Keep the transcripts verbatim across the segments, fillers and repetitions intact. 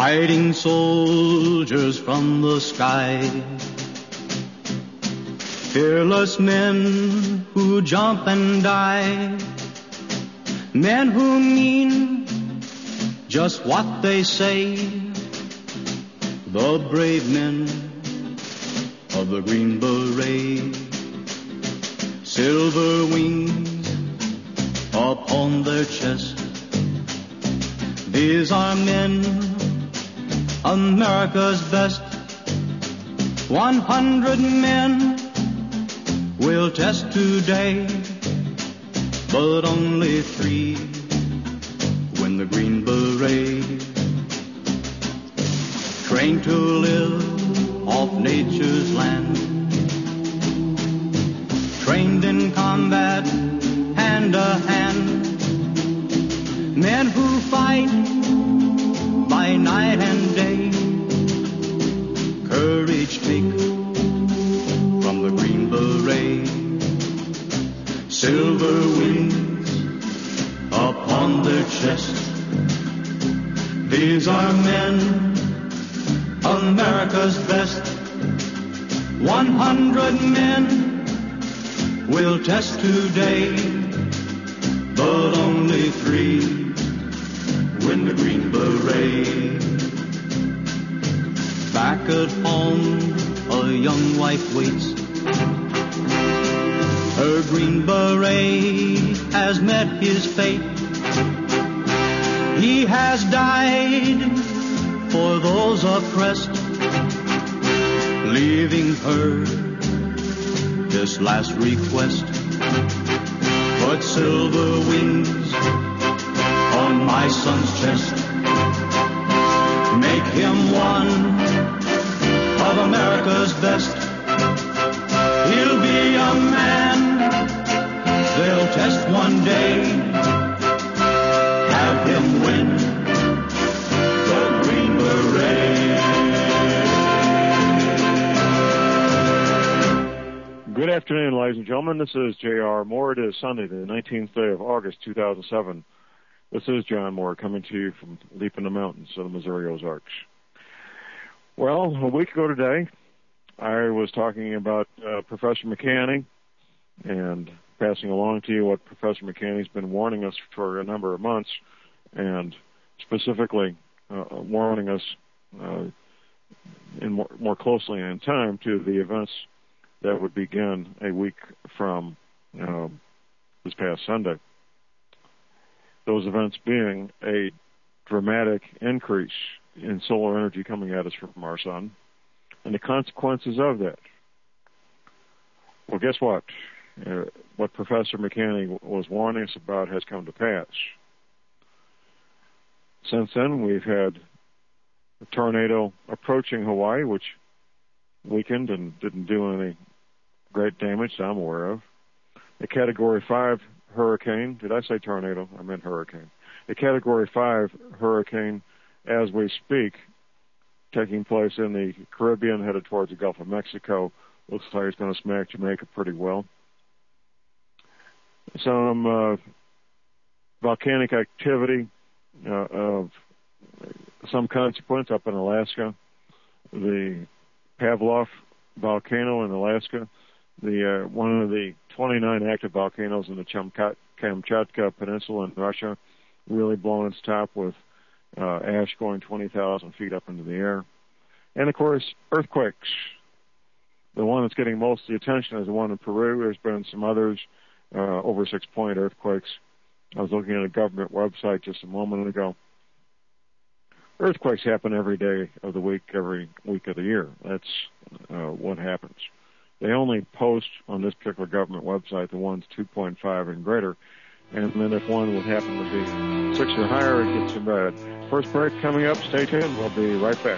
fighting soldiers from the sky, fearless men who jump and die, men who mean just what they say, the brave men of the Green Beret, silver wings upon their chest. These are men, America's best. One hundred men will test today, but only three win the Green Beret. Trained to live off nature's land, trained in combat hand to hand, men who fight by night and day, courage take from the Green Beret, silver wings upon their chest. These are men, America's best. One hundred men will test today, but only three win the Green Beret. Back at home, a young wife waits. Her Green Beret has met his fate. He has died for those oppressed, leaving her this last request. Put silver wings on my son's chest. Make him one of America's best. He'll be a man they'll test one day. Have him win the Green Beret. Good afternoon, ladies and gentlemen. This is J R Moore. It is Sunday, the nineteenth day of August, two thousand seven. This is John Moore coming to you from deep in the mountains of the Missouri Ozarks. Well, a week ago today, I was talking about uh, Professor McCanney and passing along to you what Professor McCanney's been warning us for a number of months, and specifically uh, warning us uh, in more, more closely in time to the events that would begin a week from uh, this past Sunday. Those events being a dramatic increase in solar energy coming at us from our sun, and the consequences of that. Well, guess what? Uh, what Professor McCanney was warning us about has come to pass. Since then, we've had a tornado approaching Hawaii, which weakened and didn't do any great damage that I'm aware of. A Category five hurricane. Did I say tornado? I meant hurricane. A Category five hurricane, as we speak, taking place in the Caribbean, headed towards the Gulf of Mexico. Looks like it's going to smack Jamaica pretty well. Some uh, volcanic activity uh, of some consequence up in Alaska. The Pavlov volcano in Alaska, the uh, one of the twenty-nine active volcanoes in the Chamka- Kamchatka Peninsula in Russia, really blowing its top with uh, ash going twenty thousand feet up into the air. And, of course, earthquakes. The one that's getting most of the attention is the one in Peru. There's been some others, uh, over six-point earthquakes. I was looking at a government website just a moment ago. Earthquakes happen every day of the week, every week of the year. That's uh, what happens. They only post on this particular government website the ones two point five and greater, and then if one would happen to be six or higher, it gets in bad. First break coming up. Stay tuned. We'll be right back.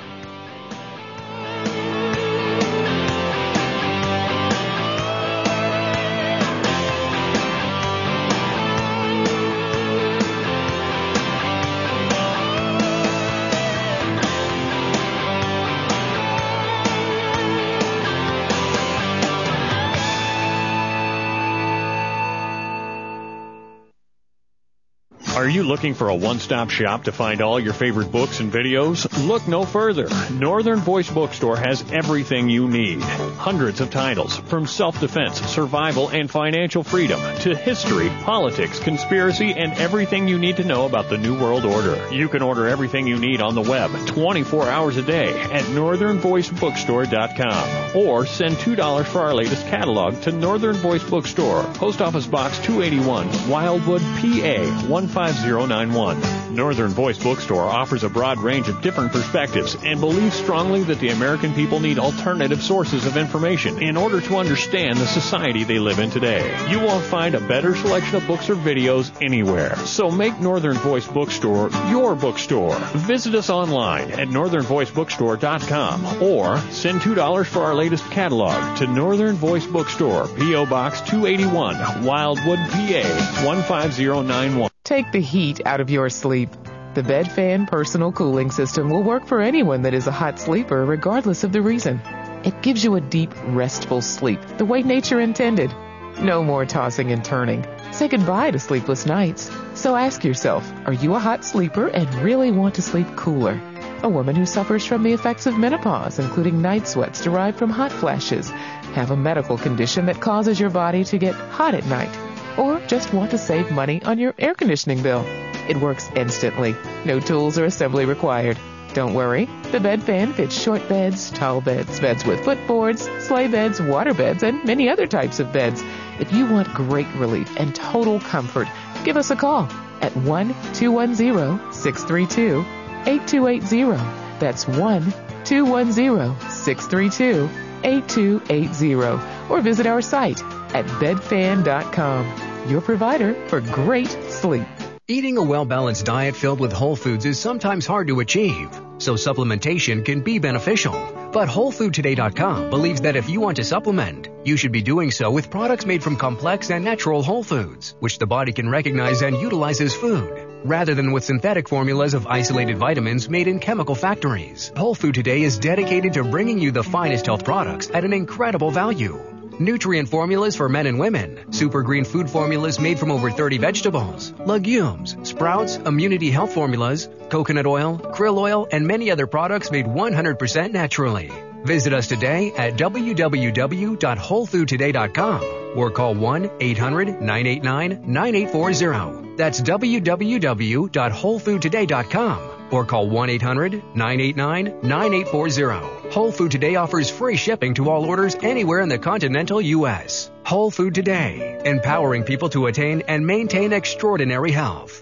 Are you looking for a one-stop shop to find all your favorite books and videos? Look no further. Northern Voice Bookstore has everything you need. Hundreds of titles, from self-defense, survival, and financial freedom to history, politics, conspiracy, and everything you need to know about the New World Order. You can order everything you need on the web twenty-four hours a day at northern voice bookstore dot com or send two dollars for our latest catalog to Northern Voice Bookstore, Post Office Box two eighty-one, Wildwood, P A one five zero nine one. Northern Voice Bookstore offers a broad range of different perspectives and believes strongly that the American people need alternative sources of information in order to understand the society they live in today. You won't find a better selection of books or videos anywhere. So make Northern Voice Bookstore your bookstore. Visit us online at northern voice bookstore dot com or send two dollars for our latest catalog to Northern Voice Bookstore, P O Box two eighty-one, Wildwood, P A one five zero nine one. Take the heat out of your sleep. The BedFan Personal Cooling System will work for anyone that is a hot sleeper, regardless of the reason. It gives you a deep, restful sleep, the way nature intended. No more tossing and turning. Say goodbye to sleepless nights. So ask yourself, are you a hot sleeper and really want to sleep cooler? A woman who suffers from the effects of menopause, including night sweats derived from hot flashes, have a medical condition that causes your body to get hot at night, or just want to save money on your air conditioning bill. It works instantly. No tools or assembly required. Don't worry. The BedFan fits short beds, tall beds, beds with footboards, sleigh beds, water beds, and many other types of beds. If you want great relief and total comfort, give us a call at one two one zero, six three two, eight two eight zero. That's one two one zero, six three two, eight two eight zero. Or visit our site at bed fan dot com, your provider for great sleep. Eating a well-balanced diet filled with whole foods is sometimes hard to achieve, so supplementation can be beneficial. But whole food today dot com believes that if you want to supplement, you should be doing so with products made from complex and natural whole foods, which the body can recognize and utilize as food, rather than with synthetic formulas of isolated vitamins made in chemical factories. Whole Food Today is dedicated to bringing you the finest health products at an incredible value. Nutrient formulas for men and women, super green food formulas made from over thirty vegetables, legumes, sprouts, immunity health formulas, coconut oil, krill oil, and many other products made one hundred percent naturally. Visit us today at w w w dot whole food today dot com or call one eight hundred, nine eight nine, nine eight four zero. That's w w w dot whole food today dot com or call one eight hundred, nine eight nine, nine eight four zero. Whole Food Today offers free shipping to all orders anywhere in the continental U S. Whole Food Today, empowering people to attain and maintain extraordinary health.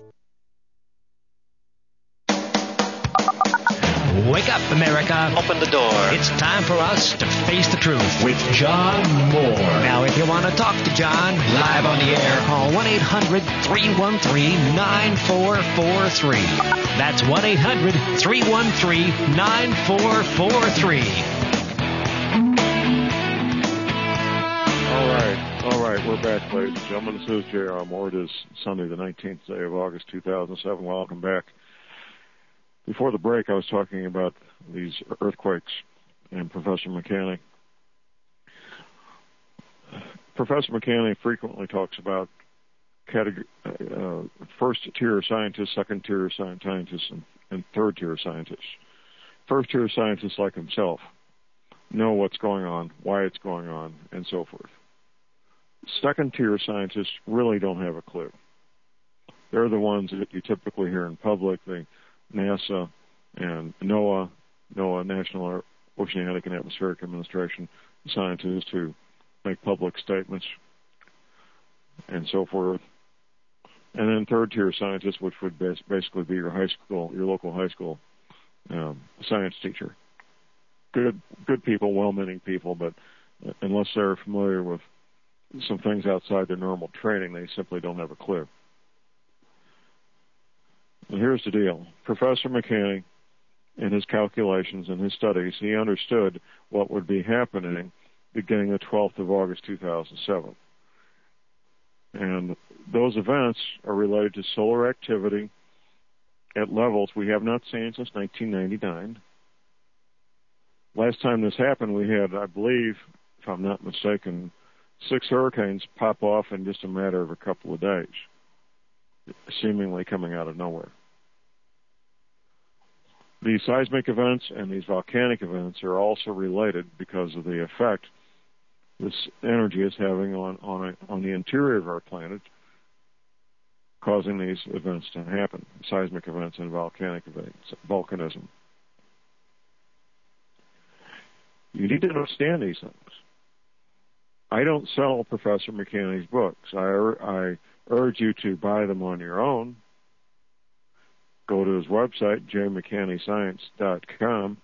Wake up, America. Open the door. It's time for us to face the truth with John Moore. Now, if you want to talk to John live on the air, call one eight hundred, three one three, nine four four three. That's one eight hundred, three one three, nine four four three. All right. All right. We're back, ladies and gentlemen. This is J R Moore. It is Sunday, the nineteenth day of August, two thousand seven. Welcome back. Before the break, I was talking about these earthquakes and Professor McCanney. Professor McCanney frequently talks about category, uh, first-tier scientists, second-tier scientists, and, and third-tier scientists. First-tier scientists like himself know what's going on, why it's going on, and so forth. Second-tier scientists really don't have a clue. They're the ones that you typically hear in public. They NASA and NOAA, NOAA, National Oceanic and Atmospheric Administration, scientists who make public statements and so forth. And then third-tier scientists, which would basically be your high school, your local high school um, science teacher. Good, good people, well-meaning people, but unless they're familiar with some things outside their normal training, they simply don't have a clue. And here's the deal. Professor McCanney, in his calculations and his studies, he understood what would be happening beginning the twelfth of August, two thousand seven. And those events are related to solar activity at levels we have not seen since nineteen ninety-nine. Last time this happened, we had, I believe, if I'm not mistaken, six hurricanes pop off in just a matter of a couple of days. seemingly coming out of nowhere. These seismic events and these volcanic events are also related because of the effect this energy is having on on, a, on the interior of our planet, causing these events to happen, seismic events and volcanic events, volcanism. You need to understand these things. I don't sell Professor McCanney's books. I, I urge you to buy them on your own. Go to his website, j mccanney science dot com,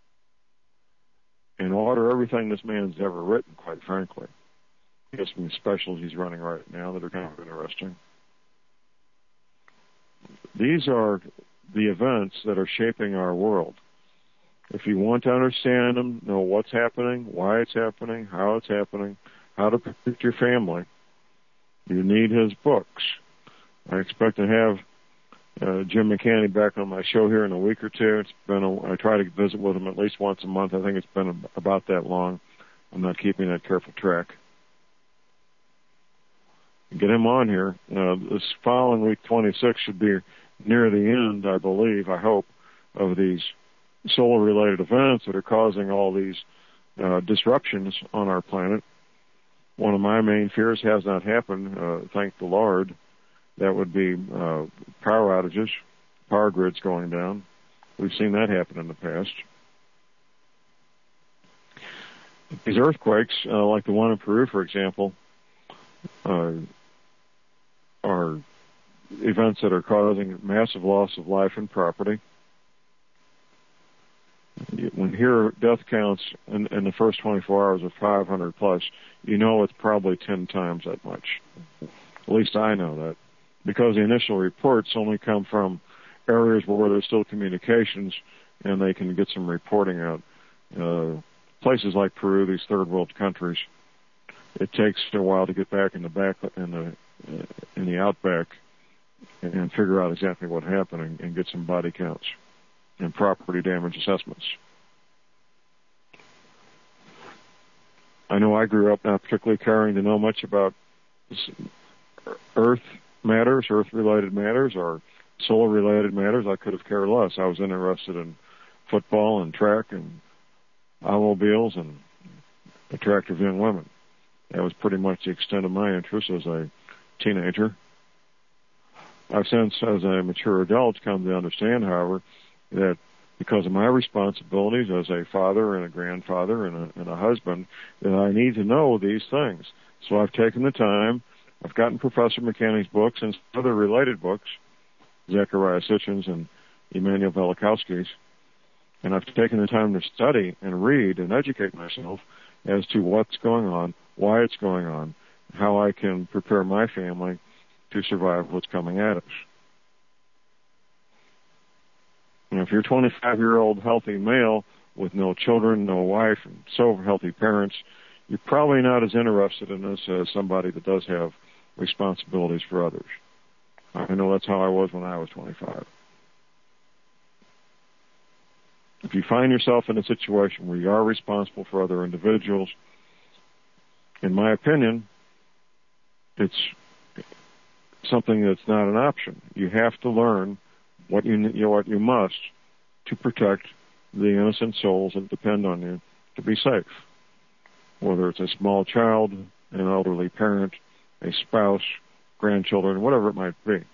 and order everything this man's ever written, quite frankly. He has some specials he's running right now that are kind of interesting. These are the events that are shaping our world. If you want to understand them, know what's happening, why it's happening, how it's happening, how to protect your family, you need his books. I expect to have uh, Jim McCanney back on my show here in a week or two. It's been a, I try to visit with him at least once a month. I think it's been a, about that long. I'm not keeping that careful track. Get him on here. Uh, this following week, twenty-six, should be near the end, I believe, I hope, of these solar-related events that are causing all these uh, disruptions on our planet. One of my main fears has not happened, uh, thank the Lord. That would be uh, power outages, power grids going down. We've seen that happen in the past. These earthquakes, uh, like the one in Peru, for example, uh, are events that are causing massive loss of life and property. When you hear death counts in, in the first twenty-four hours of five hundred plus, you know it's probably ten times that much. At least I know that. Because the initial reports only come from areas where there's still communications and they can get some reporting out. Uh, places like Peru, these third world countries, it takes a while to get back in the back in the uh, in the outback and, and figure out exactly what happened and, and get some body counts and property damage assessments. I know I grew up not particularly caring to know much about Earth matters, Earth-related matters, or solar-related matters. I could have cared less. I was interested in football and track and automobiles and attractive young women. That was pretty much the extent of my interest as a teenager. I've since, as a mature adult, come to understand, however, that because of my responsibilities as a father and a grandfather and a, and a husband, that I need to know these things. So I've taken the time. I've gotten Professor McCanney's books and other related books, Zechariah Sitchin's and Emanuel Velikovsky's, and I've taken the time to study and read and educate myself as to what's going on, why it's going on, how I can prepare my family to survive what's coming at us. And if you're a twenty-five-year-old healthy male with no children, no wife, and so healthy parents, you're probably not as interested in this as somebody that does have responsibilities for others. I know that's how I was when I was twenty-five. If you find yourself in a situation where you are responsible for other individuals, in my opinion, it's something that's not an option. You have to learn what you, you know, what you must to protect the innocent souls that depend on you to be safe. Whether it's a small child, an elderly parent, a spouse, grandchildren, whatever it might be.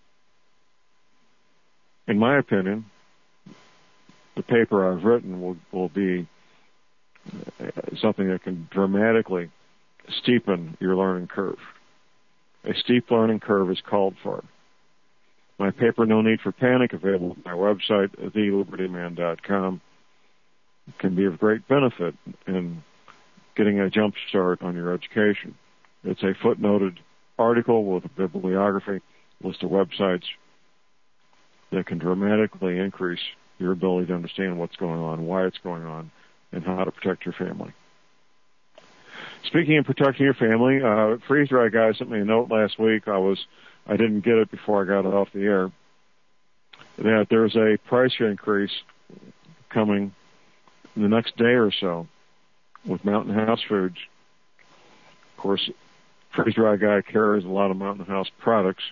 In my opinion, the paper I've written will, will be something that can dramatically steepen your learning curve. A steep learning curve is called for. My paper, No Need for Panic, available on my website, the liberty man dot com, can be of great benefit in getting a jump start on your education. It's a footnoted article with a bibliography, list of websites that can dramatically increase your ability to understand what's going on, why it's going on, and how to protect your family. Speaking of protecting your family, uh, Freeze Dry Guy sent me a note last week. I was, I didn't get it before I got it off the air, that there's a price increase coming in the next day or so with Mountain House Foods. Of course, Freeze Dry Guy carries a lot of Mountain House products,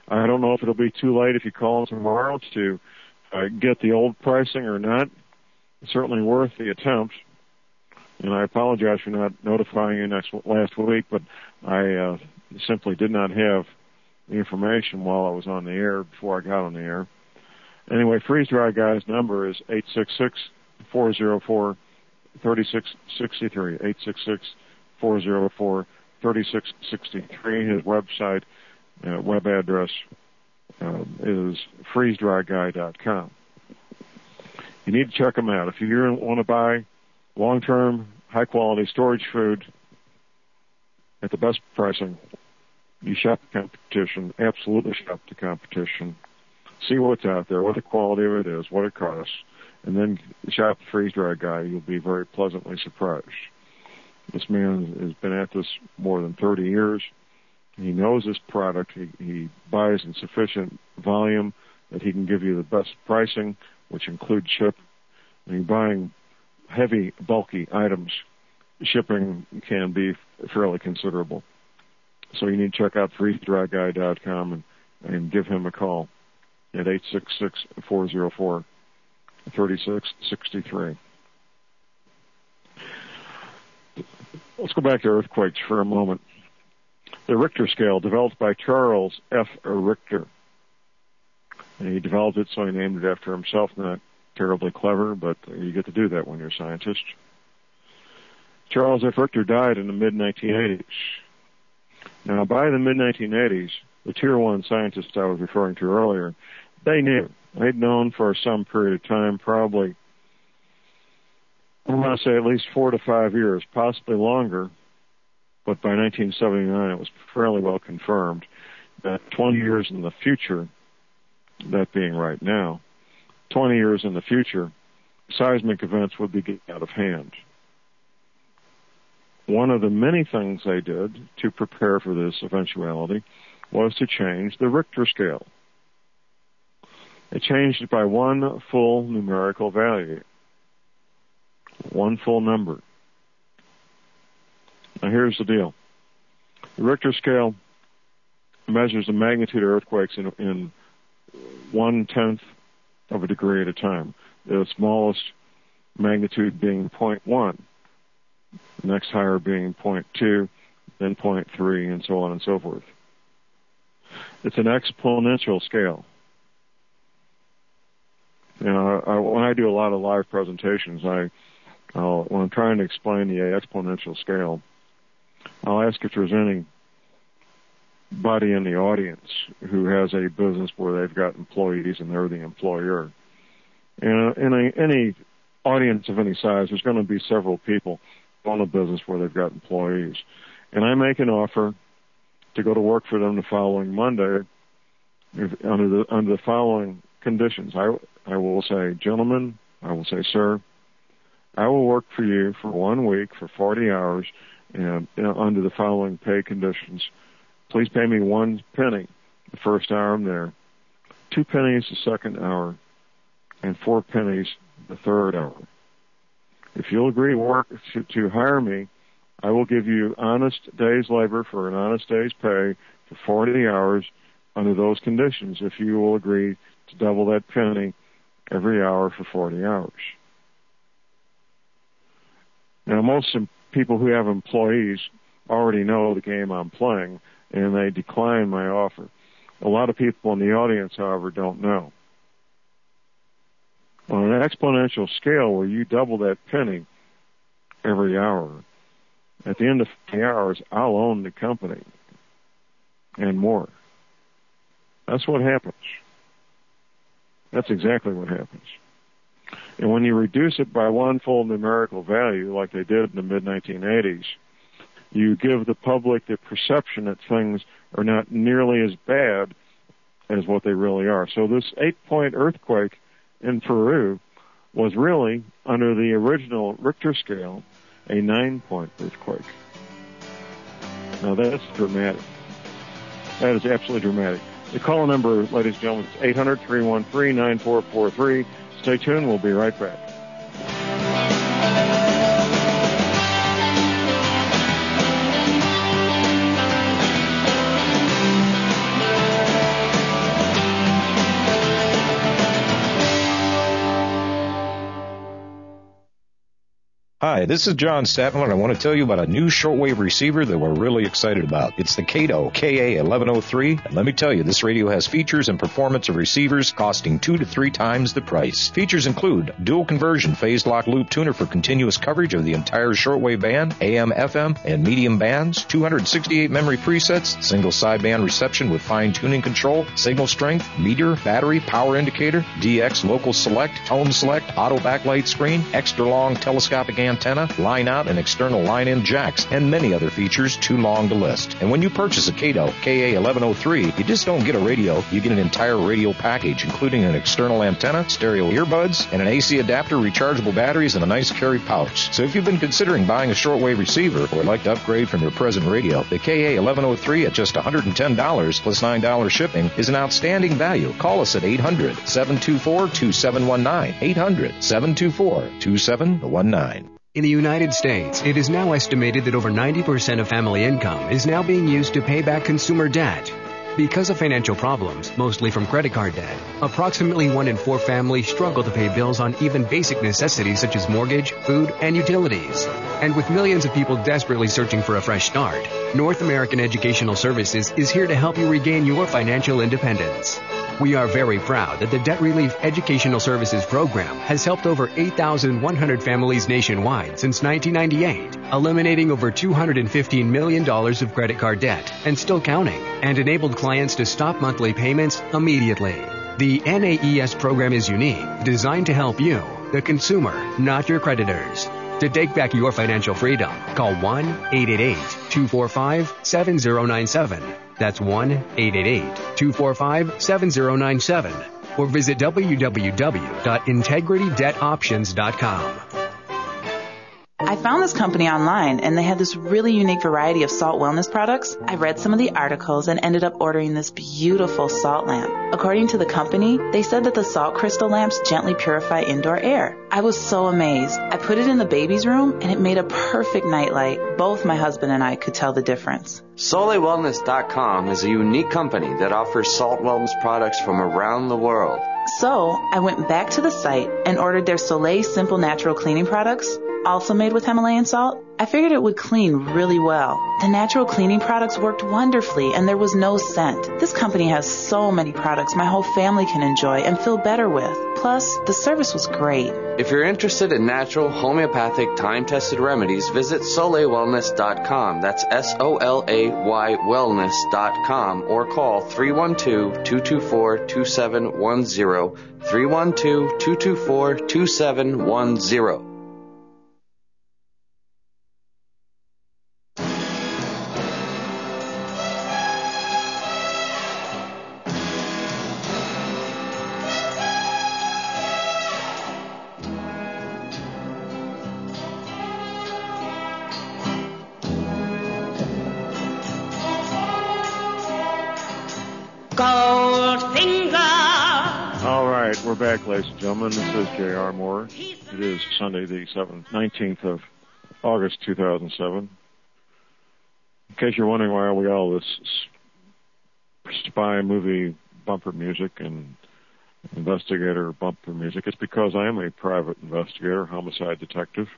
I don't know if it'll be too late if you call tomorrow to uh, get the old pricing or not. It's certainly worth the attempt. And I apologize for not notifying you next last week, but I uh, simply did not have the information while I was on the air before I got on the air. Anyway, Freeze Dry Guy's number is eight six six, four oh four, three six six three, eight six six, four oh four, three six six three. His website, uh, web address uh, is freeze dry guy dot com. You need to check them out. If you want to buy long-term, high-quality storage food at the best pricing, you shop the competition, absolutely shop the competition. See what's out there, what the quality of it is, what it costs, and then shop the Freeze Dry Guy. You'll be very pleasantly surprised. This man has been at this more than thirty years. He knows this product. He, he buys in sufficient volume that he can give you the best pricing, which includes ship. When you're buying heavy, bulky items, shipping can be fairly considerable. So you need to check out freeze dry guy dot com and, and give him a call at eight six six, four oh four, three six six three. Let's go back to earthquakes for a moment. The Richter scale, developed by Charles F. Richter. And he developed it, so he named it after himself. Not terribly clever, but you get to do that when you're a scientist. Charles F. Richter died in the mid nineteen eighties. Now, by the mid nineteen eighties, the Tier one scientists I was referring to earlier, they knew. They'd known for some period of time, probably, I want to say at least four to five years, possibly longer, but by nineteen seventy-nine it was fairly well confirmed that twenty years in the future, that being right now, twenty years in the future, seismic events would be getting out of hand. One of the many things they did to prepare for this eventuality was to change the Richter scale. They changed it by one full numerical value, one full number. Now here's the deal. The Richter scale measures the magnitude of earthquakes in, in one-tenth of a degree at a time, the smallest magnitude being zero point one, the next higher being zero point two, then zero point three, and so on and so forth. It's an exponential scale. You know, I, when I do a lot of live presentations, I, I'll, when I'm trying to explain the exponential scale, I'll ask if there's anybody in the audience who has a business where they've got employees and they're the employer. And in a, any audience of any size, there's going to be several people on a business where they've got employees. And I make an offer to go to work for them the following Monday if, under the under the following conditions. I, I will say, gentlemen, I will say, sir, I will work for you for one week for forty hours and, you know, under the following pay conditions. Please pay me one penny the first hour I'm there, two pennies the second hour, and four pennies the third hour. If you'll agree to work to, to hire me, I will give you honest day's labor for an honest day's pay for forty hours under those conditions, if you will agree to double that penny every hour for forty hours. Now, most people who have employees already know the game I'm playing, and they decline my offer. A lot of people in the audience, however, don't know. On an exponential scale where you double that penny every hour, at the end of fifty hours, I'll own the company and more. That's what happens. That's exactly what happens. And when you reduce it by one full numerical value, like they did in the mid nineteen eighties, you give the public the perception that things are not nearly as bad as what they really are. So this eight-point earthquake in Peru was really, under the original Richter scale, a nine-point earthquake. Now that's dramatic. That is absolutely dramatic. The call number, ladies and gentlemen, is eight hundred, three one three, nine four four three. Stay tuned. We'll be right back. Hi, this is John Statler, and I want to tell you about a new shortwave receiver that we're really excited about. It's the Kato K A eleven oh three, and let me tell you, this radio has features and performance of receivers costing two to three times the price. Features include dual conversion phase lock loop tuner for continuous coverage of the entire shortwave band, A M, F M, and medium bands, two hundred sixty-eight memory presets, single sideband reception with fine tuning control, signal strength, meter, battery, power indicator, D X local select, tone select, auto backlight screen, extra long telescopic antenna, line out and external line in jacks, and many other features too long to list. And when you purchase a Kato K A eleven oh three, you just don't get a radio, you get an entire radio package, including an external antenna, stereo earbuds, and an A C adapter, rechargeable batteries, and a nice carry pouch. So if you've been considering buying a shortwave receiver or would like to upgrade from your present radio, the K A eleven oh three at just one hundred ten dollars plus nine dollars shipping is an outstanding value. Call us at eight hundred, seven two four, two seven one nine, eight hundred, seven two four, two seven one nine. In the United States, it is now estimated that over ninety percent of family income is now being used to pay back consumer debt. Because of financial problems, mostly from credit card debt, approximately one in four families struggle to pay bills on even basic necessities such as mortgage, food, and utilities. And with millions of people desperately searching for a fresh start, North American Educational Services is here to help you regain your financial independence. We are very proud that the Debt Relief Educational Services Program has helped over eight thousand one hundred families nationwide since nineteen ninety-eight, eliminating over two hundred fifteen million dollars of credit card debt and still counting, and enabled clients to stop monthly payments immediately. The N A E S program is unique, designed to help you, the consumer, not your creditors. To take back your financial freedom, call one eight eight eight, two four five, seven zero nine seven. That's one eight eight eight, two four five, seven zero nine seven. Or visit w w w dot integrity debt options dot com. I found this company online, and they had this really unique variety of salt wellness products. I read some of the articles and ended up ordering this beautiful salt lamp. According to the company, they said that the salt crystal lamps gently purify indoor air. I was so amazed. I put it in the baby's room, and it made a perfect nightlight. Both my husband and I could tell the difference. Soleil Wellness dot com is a unique company that offers salt wellness products from around the world. So I went back to the site and ordered their Soleil Simple Natural Cleaning products, also made with Himalayan salt. I figured it would clean really well. The natural cleaning products worked wonderfully, and there was no scent. This company has so many products my whole family can enjoy and feel better with. Plus, the service was great. If you're interested in natural, homeopathic, time-tested remedies, visit Soleil Wellness dot com. That's S O L A Y wellness dot com, or call three one two, two two four, two seven one zero, three one two, two two four, two seven one zero. We're back, ladies and gentlemen. This is J R Moore. It is Sunday, the seventh, nineteenth of August, two thousand seven. In case you're wondering why we got all this spy movie bumper music and investigator bumper music, it's because I am a private investigator, homicide detective.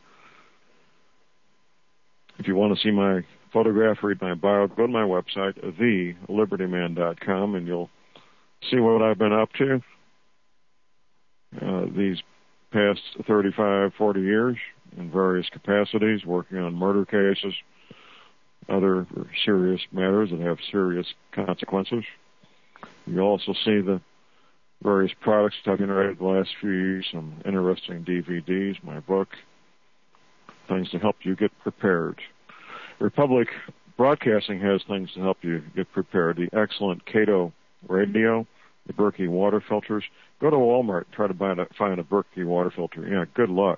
If you want to see my photograph, read my bio, go to my website, the liberty man dot com, and you'll see what I've been up to. Uh, these past thirty-five, forty years in various capacities, working on murder cases, other serious matters that have serious consequences. You'll also see the various products I've generated the last few years, some interesting D V Ds, my book, things to help you get prepared. Republic Broadcasting has things to help you get prepared. The excellent Kato radio, the Berkey water filters. Go to Walmart and try to buy a, find a Berkey water filter. Yeah, good luck.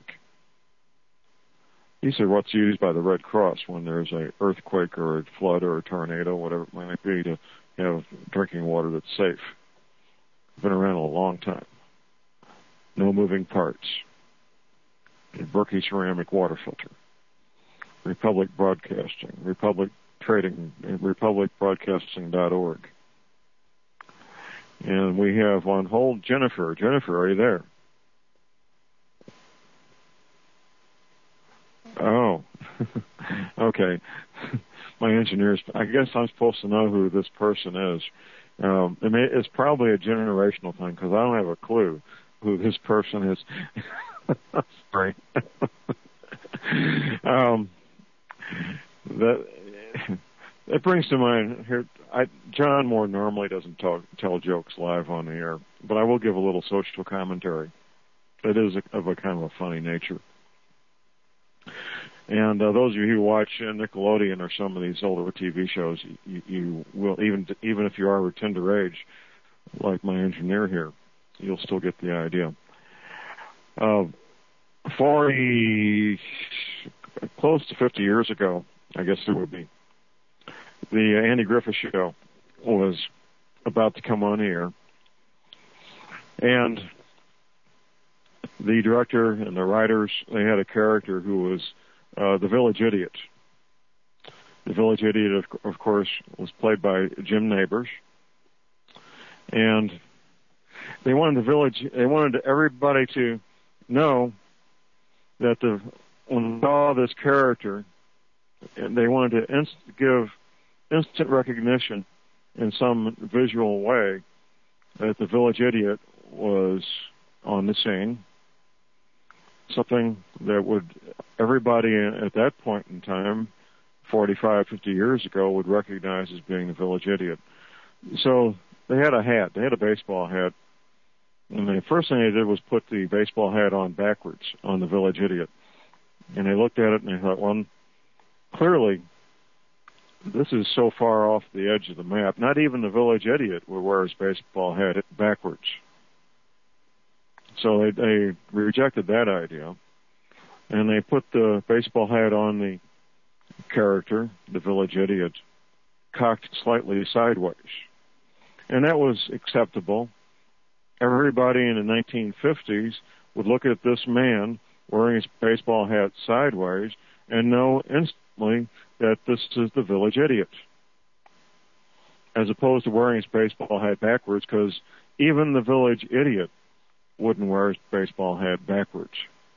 These are what's used by the Red Cross when there's an earthquake or a flood or a tornado, whatever it might be, to have drinking water that's safe. Been around a long time. No moving parts. A Berkey ceramic water filter. Republic Broadcasting. Republic Trading. Republic Broadcasting dot org. And we have on hold Jennifer. Jennifer, are you there? Okay. My engineers, I guess I'm supposed to know who this person is. Um, I mean, it's probably a generational thing because I don't have a clue who this person is. Sorry. um, that it brings to mind here. I, John Moore normally doesn't talk, tell jokes live on the air, but I will give a little social commentary. It is a, of a kind of a funny nature. And uh, those of you who watch uh, Nickelodeon or some of these older T V shows, you, you will, even even if you are a tender age, like my engineer here, you'll still get the idea. Uh, forty, close to fifty years ago, I guess it would be, the uh, Andy Griffith Show was about to come on the air. And the director and the writers, they had a character who was Uh, the Village Idiot. The Village Idiot, of, of course, was played by Jim Nabors, and they wanted the village. They wanted everybody to know that the when they saw this character, and they wanted to inst- give instant recognition in some visual way that the Village Idiot was on the scene. Something that would everybody at that point in time, forty-five, fifty years ago, would recognize as being the Village Idiot. So they had a hat. They had a baseball hat. And the first thing they did was put the baseball hat on backwards on the Village Idiot. And they looked at it and they thought, well, clearly this is so far off the edge of the map. Not even the Village Idiot would wear his baseball hat backwards. So they, they rejected that idea, and they put the baseball hat on the character, the Village Idiot, cocked slightly sideways. And that was acceptable. Everybody in the nineteen fifties would look at this man wearing his baseball hat sideways and know instantly that this is the Village Idiot, as opposed to wearing his baseball hat backwards, because even the Village Idiot wouldn't wear his baseball hat backwards.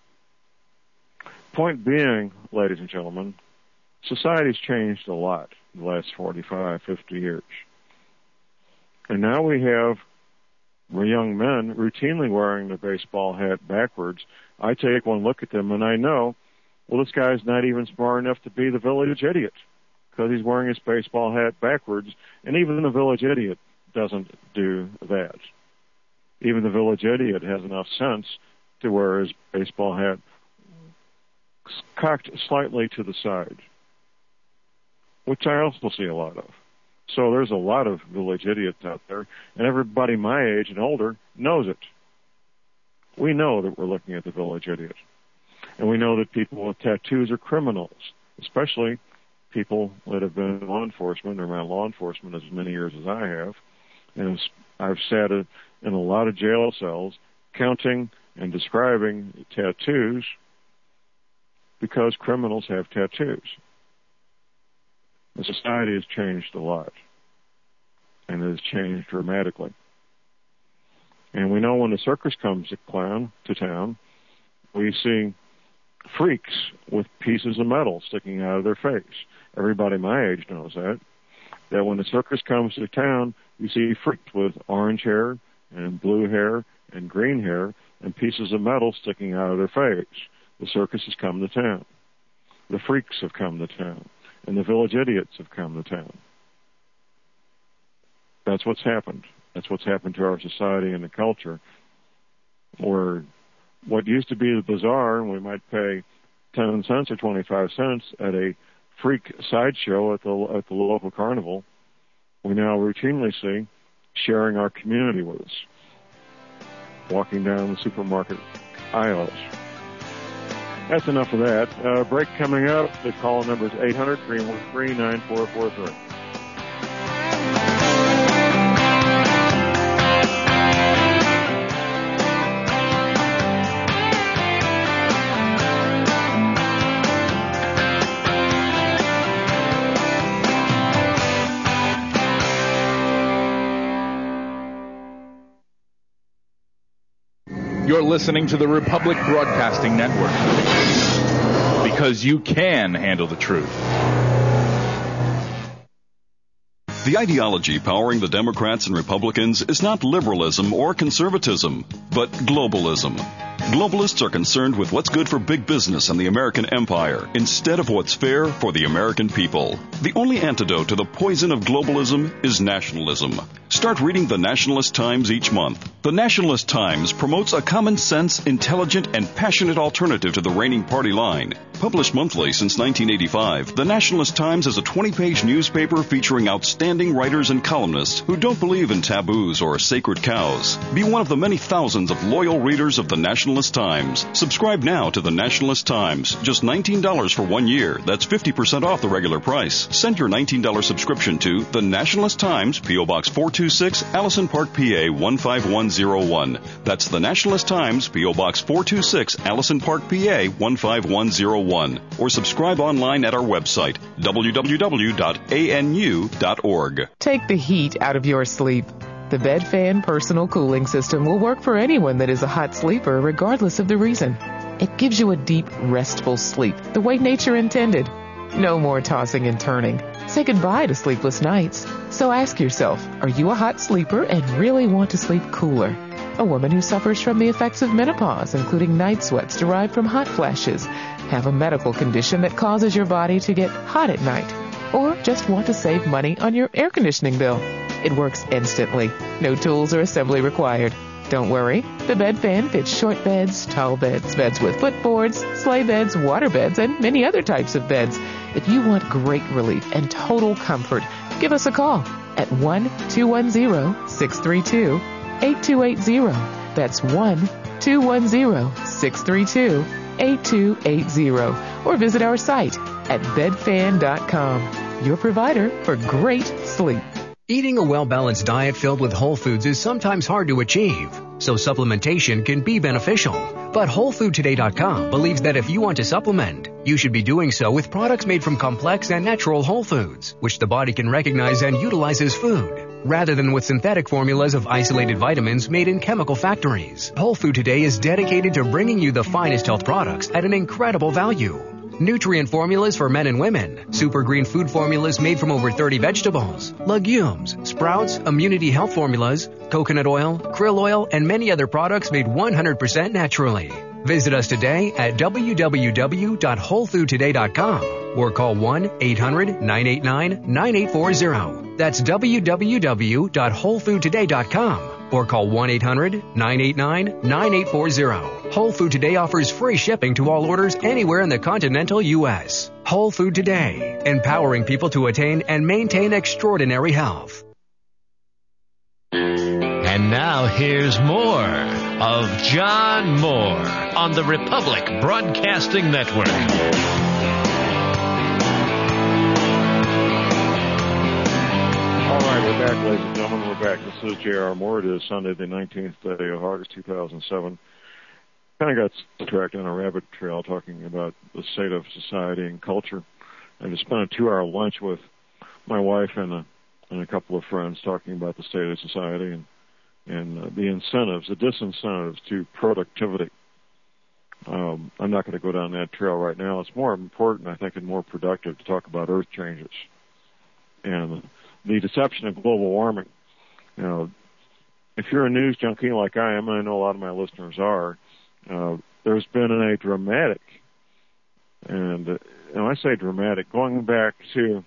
Point being, ladies and gentlemen, society's changed a lot in the last forty-five, fifty years. And now we have young men routinely wearing their baseball hat backwards. I take one look at them and I know, well, this guy's not even smart enough to be the Village Idiot because he's wearing his baseball hat backwards, and even the Village Idiot doesn't do that. Even the Village Idiot has enough sense to wear his baseball hat cocked slightly to the side, which I also see a lot of. So there's a lot of Village Idiots out there, and everybody my age and older knows it. We know that we're looking at the Village Idiot. And we know that people with tattoos are criminals, especially people that have been in law enforcement or around law enforcement as many years as I have. And I've sat in a lot of jail cells counting and describing tattoos because criminals have tattoos. The society has changed a lot, and it has changed dramatically. And we know when the circus comes to clown to town, we see freaks with pieces of metal sticking out of their face. Everybody my age knows that. That when the circus comes to town, you see freaks with orange hair and blue hair and green hair and pieces of metal sticking out of their face. The circus has come to town. The freaks have come to town. And the Village Idiots have come to town. That's what's happened. That's what's happened to our society and the culture, where what used to be the bazaar, and we might pay ten cents or twenty-five cents at a freak sideshow at the at the local carnival, we now routinely see sharing our community with us, walking down the supermarket aisles. That's enough of that. Uh, break coming up. The call number is eight hundred, three one three, nine four four three. You're listening to the Republic Broadcasting Network, because you can handle the truth. The ideology powering the Democrats and Republicans is not liberalism or conservatism, but globalism. Globalists are concerned with what's good for big business and the American empire instead of what's fair for the American people. The only antidote to the poison of globalism is nationalism. Start reading the Nationalist Times each month. The Nationalist Times promotes a common sense, intelligent, and passionate alternative to the reigning party line. Published monthly since nineteen eighty-five, the Nationalist Times is a twenty-page newspaper featuring outstanding writers and columnists who don't believe in taboos or sacred cows. Be one of the many thousands of loyal readers of the Nationalist Times. Subscribe now to the Nationalist Times. Just nineteen dollars for one year. That's fifty percent off the regular price. Send your nineteen dollars subscription to the Nationalist Times, P O. Box four two six, Allison Park, P A one five one zero one. That's the Nationalist Times, P O. Box four two six, Allison Park, P A one five one zero one. Or subscribe online at our website, w w w dot a n u dot org. Take the heat out of your sleep. The Bed Fan Personal Cooling System will work for anyone that is a hot sleeper, regardless of the reason. It gives you a deep, restful sleep, the way nature intended. No more tossing and turning. Say goodbye to sleepless nights. So ask yourself, are you a hot sleeper and really want to sleep cooler? A woman who suffers from the effects of menopause, including night sweats derived from hot flashes, have a medical condition that causes your body to get hot at night, or just want to save money on your air conditioning bill. It works instantly. No tools or assembly required. Don't worry. The Bed Fan fits short beds, tall beds, beds with footboards, sleigh beds, water beds, and many other types of beds. If you want great relief and total comfort, give us a call at one two one zero, six three two, eight two eight zero. That's one two one zero, six three two, eight two eight zero. Or visit our site at bed fan dot com. Your provider for great sleep. Eating a well-balanced diet filled with whole foods is sometimes hard to achieve, so supplementation can be beneficial. But whole food today dot com believes that if you want to supplement, you should be doing so with products made from complex and natural whole foods, which the body can recognize and utilize as food, rather than with synthetic formulas of isolated vitamins made in chemical factories. Whole Food Today is dedicated to bringing you the finest health products at an incredible value. Nutrient formulas for men and women, super green food formulas made from over thirty vegetables, legumes, sprouts, immunity health formulas, coconut oil, krill oil, and many other products made one hundred percent naturally. Visit us today at w w w dot whole food today dot com or call one eight hundred, nine eight nine, nine eight four zero. That's w w w dot whole food today dot com or call one eight hundred, nine eight nine, nine eight four zero. Whole Food Today offers free shipping to all orders anywhere in the continental U S. Whole Food Today, empowering people to attain and maintain extraordinary health. And now here's more of John Moore on the Republic Broadcasting Network. All right, we're back, ladies and gentlemen. We're back. This is J R Moore. It is Sunday, the nineteenth day of August, two thousand seven. Kind of got sidetracked on a rabbit trail talking about the state of society and culture. I just spent a two-hour lunch with my wife and a, and a couple of friends talking about the state of society and, and uh, the incentives, the disincentives to productivity. Um, I'm not going to go down that trail right now. It's more important, I think, and more productive to talk about earth changes and the deception of global warming. You know, if you're a news junkie like I am, and I know a lot of my listeners are, uh, there's been a dramatic, and, uh, and I say dramatic, going back to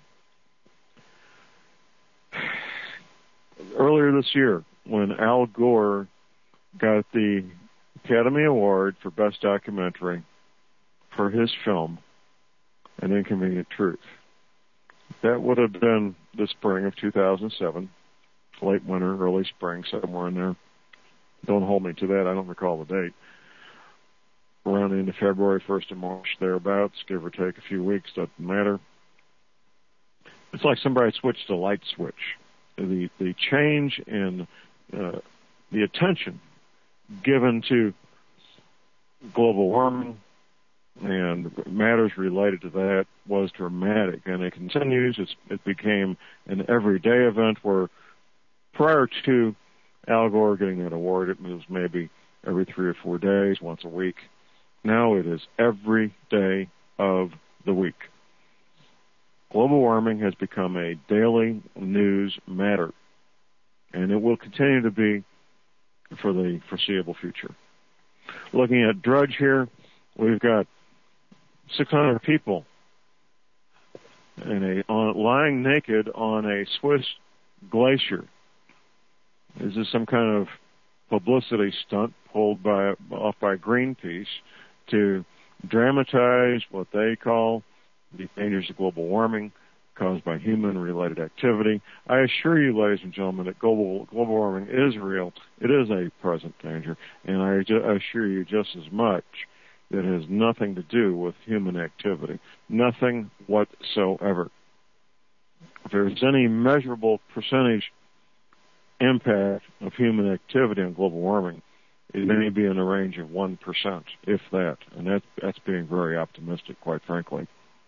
earlier this year when Al Gore got the Academy Award for Best Documentary for his film, An Inconvenient Truth. That would have been the spring of two thousand seven, late winter, early spring, somewhere in there. Don't hold me to that. I don't recall the date. Around the end of February, first of March, thereabouts, give or take a few weeks, doesn't matter. It's like somebody switched a light switch. The the change in uh, the attention given to global warming and matters related to that was dramatic, and it continues. It's, it became an everyday event where prior to Al Gore getting that award, it was maybe every three or four days, once a week. Now it is every day, of the week. Global warming has become a daily news matter, and it will continue to be for the foreseeable future. Looking at Drudge here, we've got six hundred people in a, on, lying naked on a Swiss glacier. Is this some kind of publicity stunt pulled by off by Greenpeace to dramatize what they call the dangers of global warming caused by human-related activity? I assure you, ladies and gentlemen, that global global warming is real. It is a present danger, and I ju- assure you just as much that it has nothing to do with human activity. Nothing whatsoever. If there's any measurable percentage impact of human activity on global warming, it may be in the range of one percent, if that. And that, that's being very optimistic, quite frankly.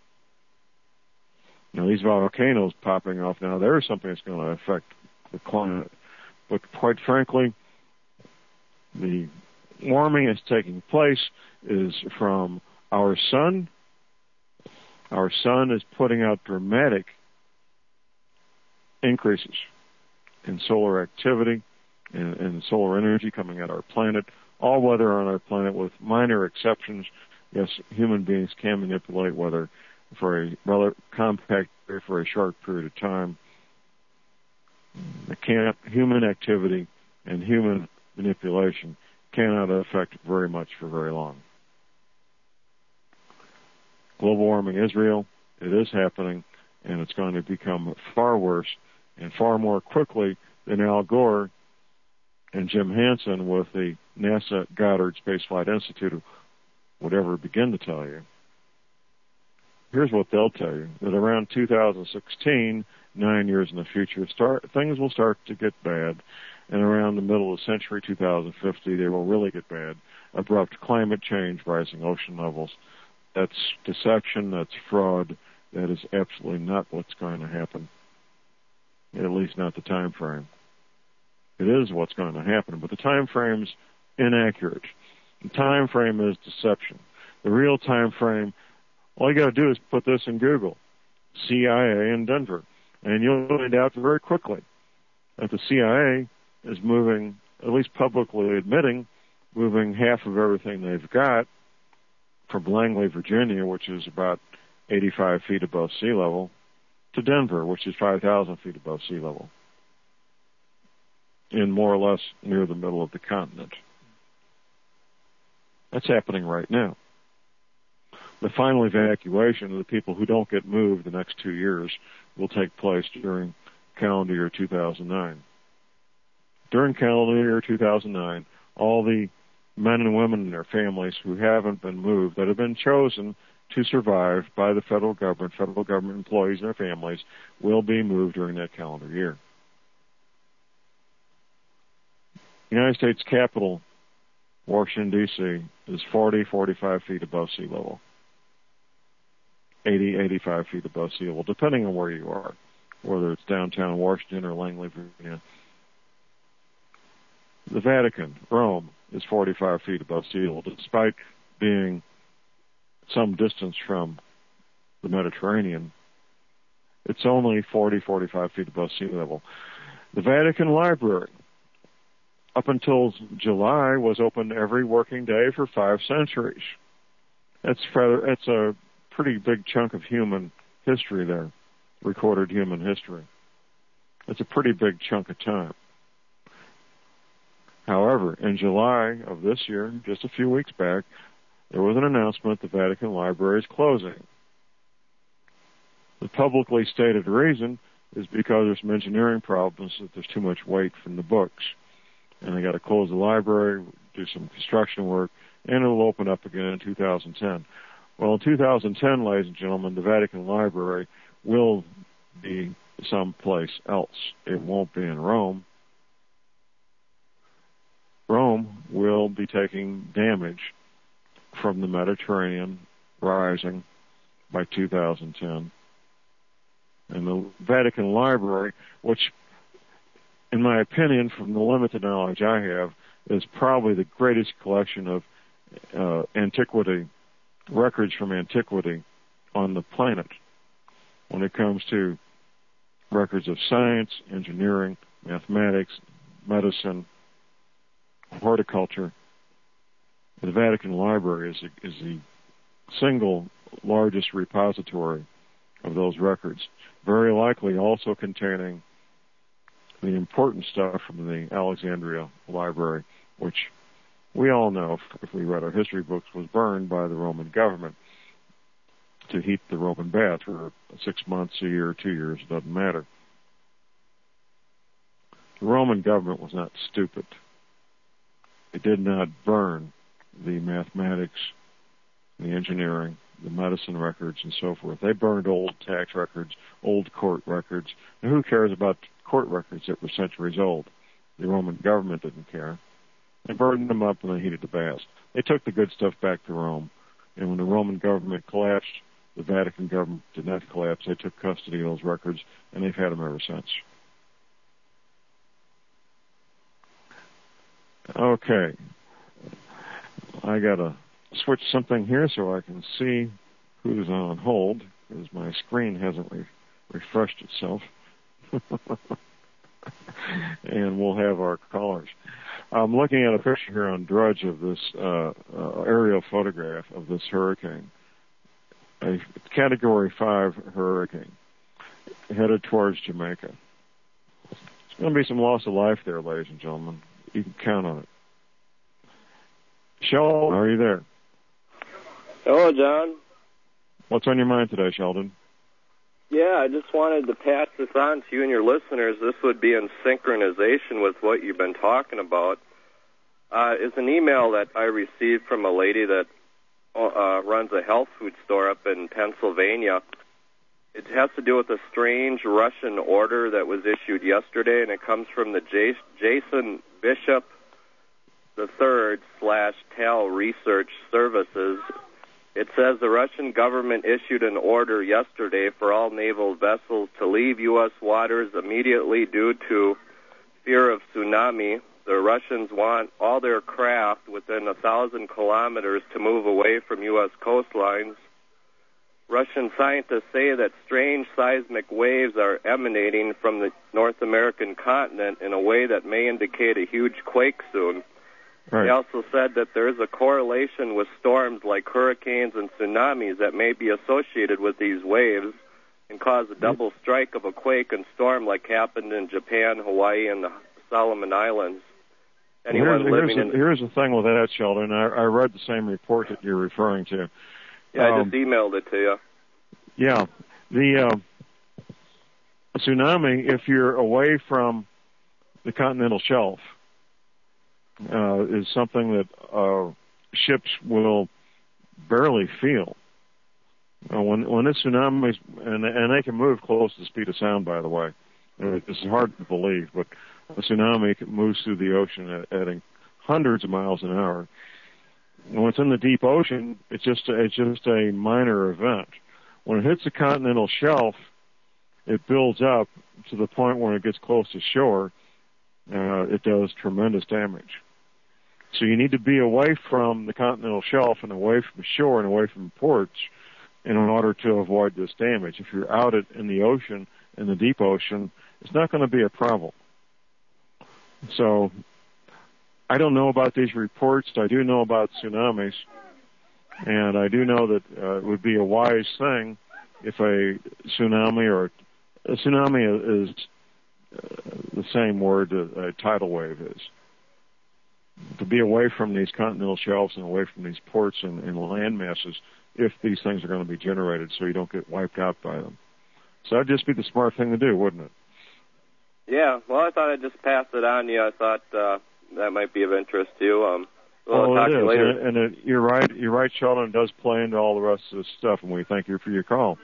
Now, these volcanoes popping off now, there's something that's going to affect the climate. But quite frankly, the warming that's taking place is from our sun. Our sun is putting out dramatic increases in solar activity and, and solar energy coming at our planet. All weather on our planet, with minor exceptions. Yes, human beings can manipulate weather for a rather compact period, for a short period of time. The can't, human activity and human manipulation cannot affect very much for very long. Global warming is real. It is happening, and it's going to become far worse and far more quickly than Al Gore and Jim Hansen with the NASA Goddard Space Flight Institute would ever begin to tell you. Here's what they'll tell you, that around two thousand sixteen, nine years in the future, start, things will start to get bad, and around the middle of the century, two thousand fifty, they will really get bad. Abrupt climate change, rising ocean levels. That's deception, that's fraud. That is absolutely not what's going to happen, at least not the time frame. It is what's going to happen, but the time frame's inaccurate. The time frame is deception. The real time frame, all you got to do is put this in Google, C I A in Denver, and you'll find out very quickly that the C I A is moving, at least publicly admitting, moving half of everything they've got from Langley, Virginia, which is about eighty-five feet above sea level, to Denver, which is five thousand feet above sea level, in more or less near the middle of the continent. That's happening right now. The final evacuation of the people who don't get moved the next two years will take place during calendar year two thousand nine. During calendar year two thousand nine, all the men and women and their families who haven't been moved, that have been chosen to survive by the federal government, federal government employees and their families, will be moved during that calendar year. The United States Capitol, Washington, D C, is forty, forty-five feet above sea level. eighty, eighty-five feet above sea level, depending on where you are, whether it's downtown Washington or Langley, Virginia. The Vatican, Rome, is forty-five feet above sea level, despite being some distance from the Mediterranean. It's only forty, forty-five feet above sea level. The Vatican Library, up until July, was open every working day for five centuries. That's, that's a pretty big chunk of human history there, recorded human history. It's a pretty big chunk of time. However, in July of this year, just a few weeks back, there was an announcement the Vatican Library is closing. The publicly stated reason is because there's some engineering problems, that there's too much weight from the books. And they got to close the library, do some construction work, and it'll open up again in two thousand ten. Well, in two thousand ten, ladies and gentlemen, the Vatican Library will be someplace else. It won't be in Rome. Rome will be taking damage from the Mediterranean rising by two thousand ten. And the Vatican Library, which, in my opinion, from the limited knowledge I have, is probably the greatest collection of uh, antiquity records from antiquity on the planet when it comes to records of science, engineering, mathematics, medicine, horticulture. The Vatican Library is, is the single largest repository of those records, very likely also containing the important stuff from the Alexandria Library, which we all know, if, if we read our history books, was burned by the Roman government to heat the Roman bath for six months, a year, two years, it doesn't matter. The Roman government was not stupid. It did not burn the mathematics, the engineering, the medicine records, and so forth. They burned old tax records, old court records. And who cares about court records that were centuries old? The Roman government didn't care. They burned them up and they heated the baths. They took the good stuff back to Rome. And when the Roman government collapsed, the Vatican government did not collapse. They took custody of those records, and they've had them ever since. Okay. I got to switch something here so I can see who's on hold, because my screen hasn't re- refreshed itself. And we'll have our callers. I'm looking at a picture here on Drudge of this uh, uh, aerial photograph of this hurricane, a Category five hurricane headed towards Jamaica. There's going to be some loss of life there, ladies and gentlemen. You can count on it. Sheldon, are you there? Hello, John. What's on your mind today, Sheldon? Yeah, I just wanted to pass this on to you and your listeners. This would be in synchronization with what you've been talking about. Uh, it's an email that I received from a lady that uh, runs a health food store up in Pennsylvania. It has to do with a strange Russian order that was issued yesterday, and it comes from the J- Jason Bishop the Third slash Tal Research Services. It says the Russian government issued an order yesterday for all naval vessels to leave U S waters immediately due to fear of tsunami. The Russians want all their craft within a thousand kilometers to move away from U S coastlines. Russian scientists say that strange seismic waves are emanating from the North American continent in a way that may indicate a huge quake soon. Right. They also said that there is a correlation with storms like hurricanes and tsunamis that may be associated with these waves and cause a double strike of a quake and storm like happened in Japan, Hawaii, and the Solomon Islands. Anyone here's, living here's, in... the, here's the thing with that, Sheldon. I, I read the same report that you're referring to. Yeah, um, I just emailed it to you. Yeah. The uh, tsunami, if you're away from the continental shelf, uh, is something that uh, ships will barely feel. Uh, when when a tsunami, and, and they can move close to the speed of sound, by the way. Uh, this is hard to believe, but a tsunami moves through the ocean at, at hundreds of miles an hour. When it's in the deep ocean, it's just a, it's just a minor event. When it hits the continental shelf, it builds up to the point where it gets close to shore. Uh, it does tremendous damage. So you need to be away from the continental shelf and away from the shore and away from ports in order to avoid this damage. If you're out in the ocean, in the deep ocean, it's not going to be a problem. So I don't know about these reports. I do know about tsunamis. And I do know that uh, it would be a wise thing if a tsunami or a tsunami is uh, the same word a, a tidal wave is. To be away from these continental shelves and away from these ports and, and land masses if these things are going to be generated so you don't get wiped out by them. So that'd just be the smart thing to do, wouldn't it? Yeah, well, I thought I'd just pass it on to you. I thought uh, that might be of interest to you. Um, Well, oh, talk it to you is, later. and, and it, you're right. You're right, Sheldon. It does play into all the rest of this stuff, and we thank you for your call.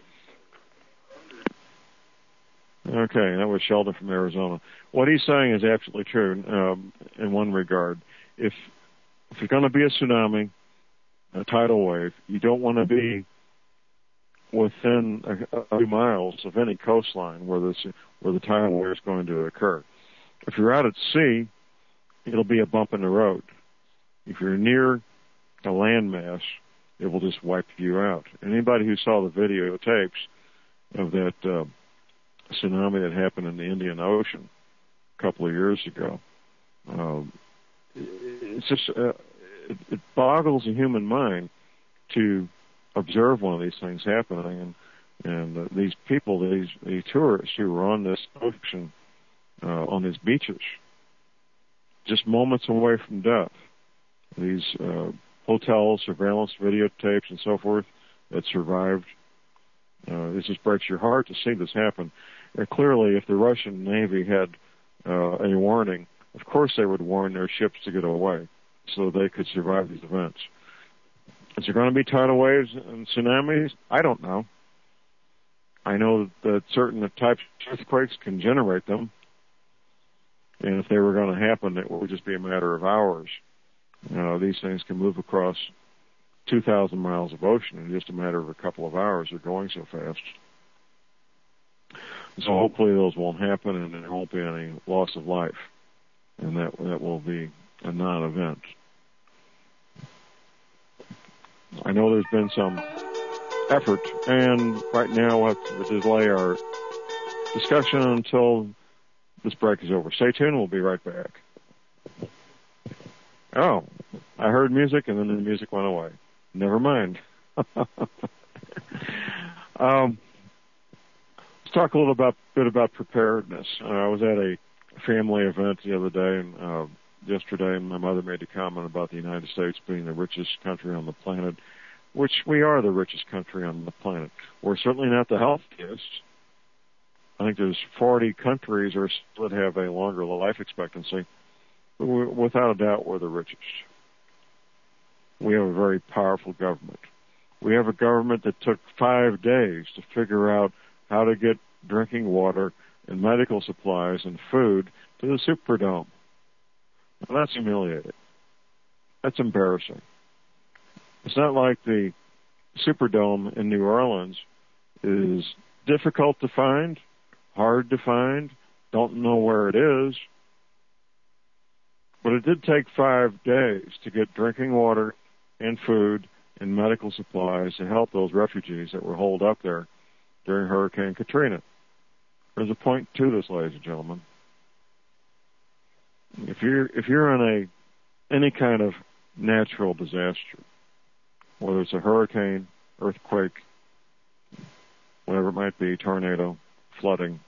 Okay, that was Sheldon from Arizona. What he's saying is absolutely true um, in one regard. If if there's going to be a tsunami, a tidal wave, you don't want to be within a, a few miles of any coastline where this where the tidal wave is going to occur. If you're out at sea, it'll be a bump in the road. If you're near a landmass, it will just wipe you out. Anybody who saw the videotapes of that uh, tsunami that happened in the Indian Ocean a couple of years ago, um, it's just uh, it, it boggles the human mind to observe one of these things happening, and and uh, these people, these these tourists who were on this ocean, uh, on these beaches, just moments away from death. These uh, hotel surveillance videotapes and so forth that survived. Uh, it just breaks your heart to see this happen. And clearly, if the Russian Navy had uh, a warning, of course they would warn their ships to get away so they could survive these events. Is there going to be tidal waves and tsunamis? I don't know. I know that certain types of earthquakes can generate them, and if they were going to happen, it would just be a matter of hours. Uh, these things can move across two thousand miles of ocean in just a matter of a couple of hours. They're going so fast. So hopefully those won't happen, and there won't be any loss of life, and that that will be a non-event. I know there's been some effort, and right now we'll have to delay our discussion until this break is over. Stay tuned, we'll be right back. Oh, I heard music, and then the music went away. Never mind. um, let's talk a little about, bit about preparedness. Uh, I was at a family event the other day, and uh, yesterday my mother made a comment about the United States being the richest country on the planet, which we are the richest country on the planet. We're certainly not the healthiest. I think there's forty countries or so that have a longer life expectancy. But without a doubt, we're the richest. We have a very powerful government. We have a government that took five days to figure out how to get drinking water and medical supplies and food to the Superdome. Now, that's humiliating. That's embarrassing. It's not like the Superdome in New Orleans is difficult to find, hard to find, don't know where it is. But it did take five days to get drinking water and food and medical supplies to help those refugees that were holed up there during Hurricane Katrina. There's a point to this, ladies and gentlemen. If you're if you're in a any kind of natural disaster, whether it's a hurricane, earthquake, whatever it might be, tornado, flooding,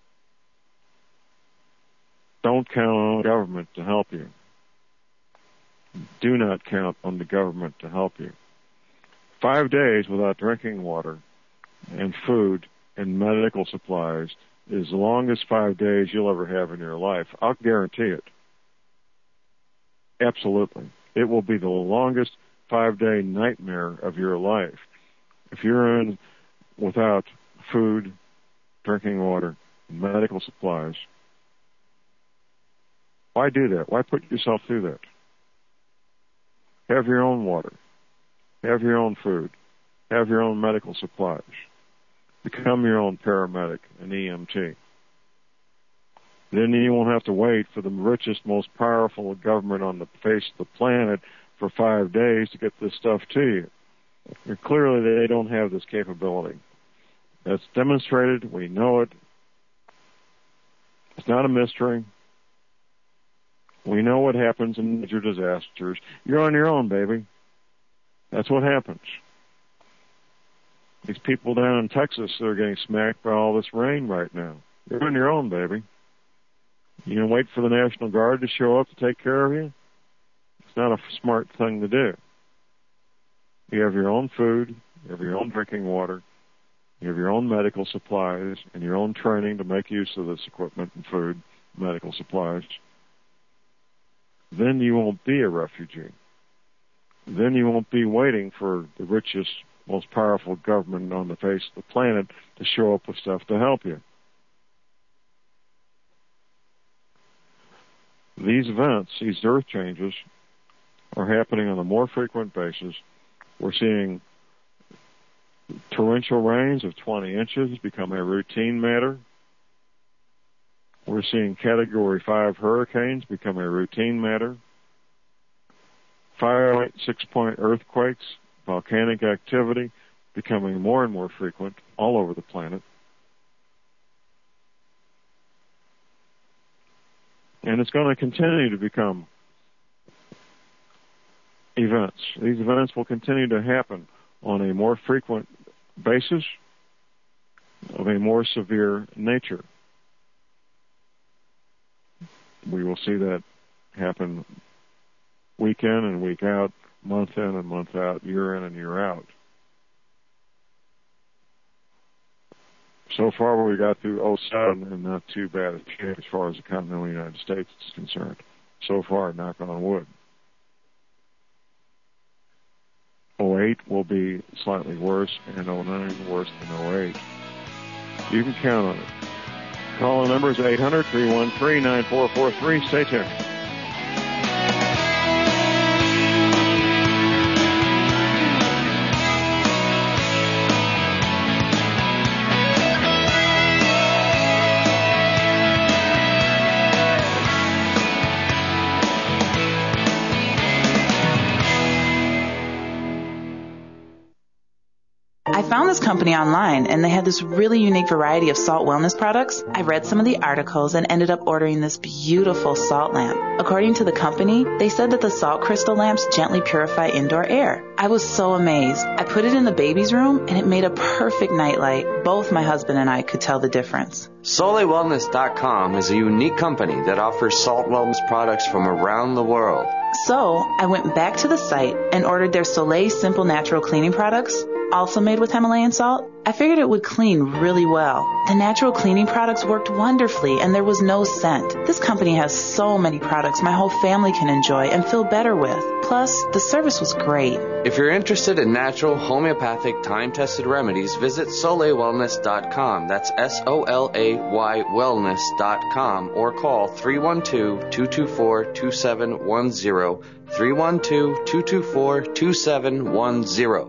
don't count on the government to help you. Do not count on the government to help you. Five days without drinking water and food and medical supplies is the longest five days you'll ever have in your life. I'll guarantee it. Absolutely. It will be the longest five-day nightmare of your life. If you're in without food, drinking water, and medical supplies, why do that? Why put yourself through that? Have your own water. Have your own food. Have your own medical supplies. Become your own paramedic and E M T. Then you won't have to wait for the richest, most powerful government on the face of the planet for five days to get this stuff to you. And clearly they don't have this capability. That's demonstrated. We know it. It's not a mystery. We know what happens in major disasters. You're on your own, baby. That's what happens. These people down in Texas, they're getting smacked by all this rain right now. You're on your own, baby. You gonna wait for the National Guard to show up to take care of you? It's not a smart thing to do. You have your own food, you have your own drinking water, you have your own medical supplies, and your own training to make use of this equipment and food, medical supplies. Then you won't be a refugee. Then you won't be waiting for the richest, most powerful government on the face of the planet to show up with stuff to help you. These events, these earth changes, are happening on a more frequent basis. We're seeing torrential rains of twenty inches become a routine matter. We're seeing Category five hurricanes become a routine matter. five point six point earthquakes volcanic activity becoming more and more frequent all over the planet. And it's going to continue to become events. These events will continue to happen on a more frequent basis of a more severe nature. We will see that happen week in and week out, month in and month out, year in and year out. So far, we got through oh seven, and not too bad a shape as far as the continental United States is concerned. So far, knock on wood. oh eight will be slightly worse, and oh nine worse than oh eight. You can count on it. Call the number is eight hundred, three one three, nine four four three. Stay tuned. I found this company online, and they had this really unique variety of salt wellness products. I read some of the articles and ended up ordering this beautiful salt lamp. According to the company, they said that the salt crystal lamps gently purify indoor air. I was so amazed. I put it in the baby's room, and it made a perfect nightlight. Both my husband and I could tell the difference. Soleil Wellness dot com is a unique company that offers salt wellness products from around the world. So I went back to the site and ordered their Soleil Simple Natural Cleaning products, also made with Himalayan salt. I figured it would clean really well. The natural cleaning products worked wonderfully, and there was no scent. This company has so many products my whole family can enjoy and feel better with. Plus, the service was great. If you're interested in natural, homeopathic, time-tested remedies, visit Soleil Wellness dot com. That's S O L A Y Wellness dot com, or call three one two, two two four, two seven one zero, three one two, two two four, two seven one zero.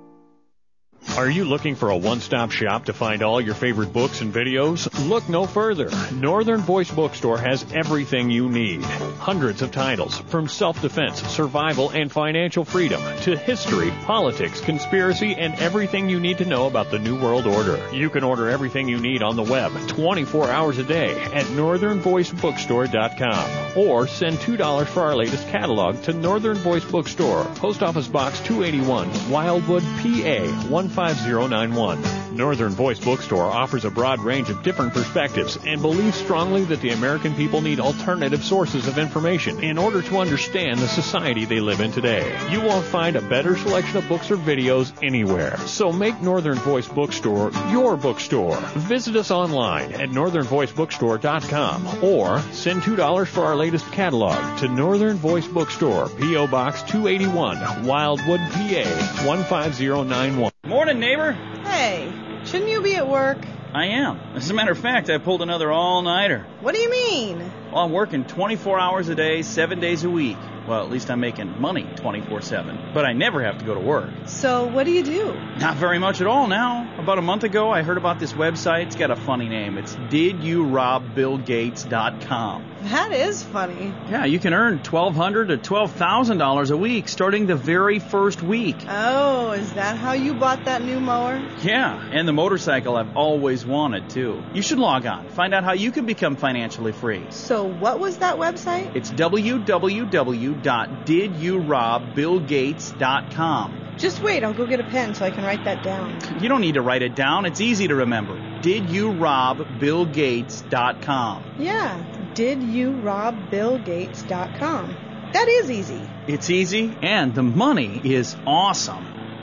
Are you looking for a one-stop shop to find all your favorite books and videos? Look no further. Northern Voice Bookstore has everything you need. Hundreds of titles, from self-defense, survival, and financial freedom to history, politics, conspiracy, and everything you need to know about the New World Order. You can order everything you need on the web twenty-four hours a day at northern voice bookstore dot com, or send two dollars for our latest catalog to Northern Voice Bookstore, Post Office Box two eighty-one, Wildwood, P A one five zero nine one. Northern Voice Bookstore offers a broad range of different perspectives and believes strongly that the American people need alternative sources of information in order to understand the society they live in today. You won't find a better selection of books or videos anywhere. So make Northern Voice Bookstore your bookstore. Visit us online at northern voice bookstore dot com, or send two dollars for our latest catalog to Northern Voice Bookstore, P O Box two eighty-one, Wildwood, P A one five zero nine one. Morning, neighbor. Hey, shouldn't you be at work? I am. As a matter of fact, I pulled another all-nighter. What do you mean? Well, I'm working twenty-four hours a day, seven days a week. Well, at least I'm making money twenty-four seven. But I never have to go to work. So what do you do? Not very much at all now. About a month ago, I heard about this website. It's got a funny name. It's did you rob bill gates dot com. That is funny. Yeah, you can earn twelve hundred dollars to twelve thousand dollars a week starting the very first week. Oh, is that how you bought that new mower? Yeah, and the motorcycle I've always wanted, too. You should log on. Find out how you can become financially free. So what was that website? It's w w w dot did you rob bill gates dot com. Just wait, I'll go get a pen so I can write that down. You don't need to write it down. It's easy to remember. did you rob bill gates dot com. Yeah, did you rob bill gates dot com. That is easy. It's easy, and the money is awesome.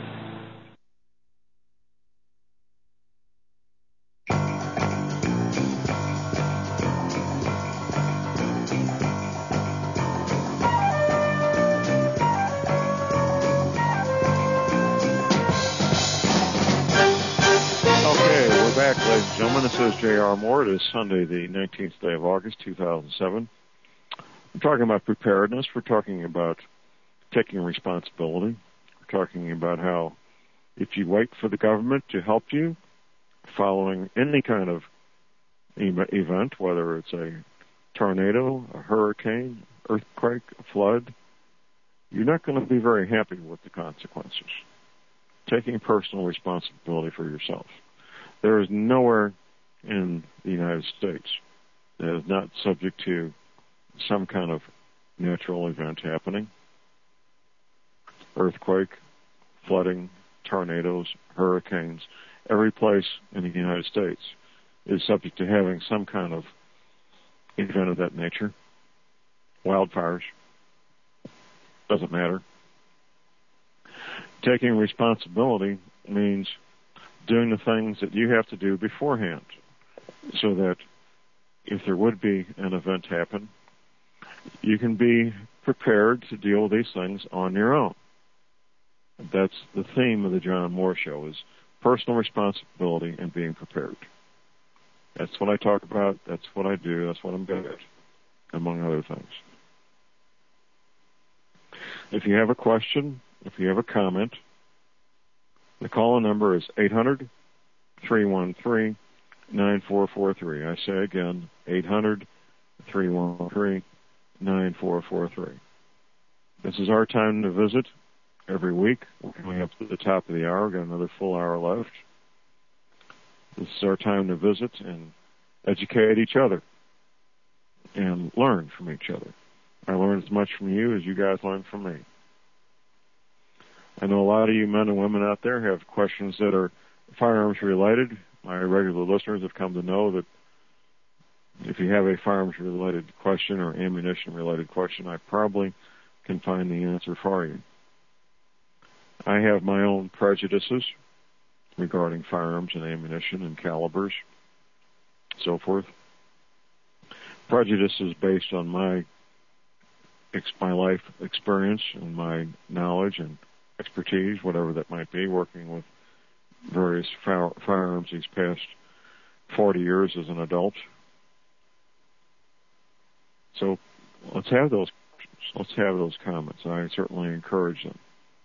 Ladies and gentlemen, this is J R Moore. It is Sunday, the nineteenth day of August, two thousand seven. We're talking about preparedness. We're talking about taking responsibility. We're talking about how if you wait for the government to help you following any kind of event, whether it's a tornado, a hurricane, earthquake, a flood, you're not going to be very happy with the consequences. taking personal responsibility for yourself. There is nowhere in the United States that is not subject to some kind of natural event happening. Earthquake, flooding, tornadoes, hurricanes. Every place in the United States is subject to having some kind of event of that nature. Wildfires. Doesn't matter. Taking responsibility means doing the things that you have to do beforehand so that if there would be an event happen, you can be prepared to deal with these things on your own. That's the theme of the John Moore Show, is personal responsibility and being prepared. That's what I talk about. That's what I do. That's what I'm good at, among other things. If you have a question, if you have a comment, the call-in number is eight hundred, three one three, nine four four three. I say again, eight hundred, three one three, nine four four three. This is our time to visit every week. We're coming up to the top of the hour. We've got another full hour left. This is our time to visit and educate each other and learn from each other. I learn as much from you as you guys learn from me. I know a lot of you men and women out there have questions that are firearms related. My regular listeners have come to know that if you have a firearms related question or ammunition related question, I probably can find the answer for you. I have my own prejudices regarding firearms and ammunition and calibers, so forth. Prejudice is based on my my life experience and my knowledge and expertise, whatever that might be, working with various firearms these past forty years as an adult. So let's have those let's have those comments. I certainly encourage them.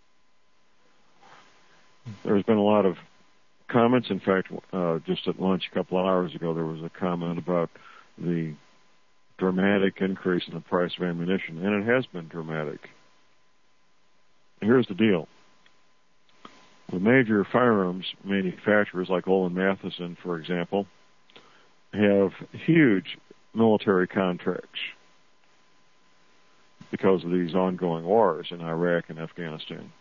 There's been a lot of comments. In fact, uh, just at lunch a couple of hours ago, there was a comment about the dramatic increase in the price of ammunition, and it has been dramatic. Here's the deal. The major firearms manufacturers like Olin Matheson, for example, have huge military contracts because of these ongoing wars in Iraq and Afghanistan.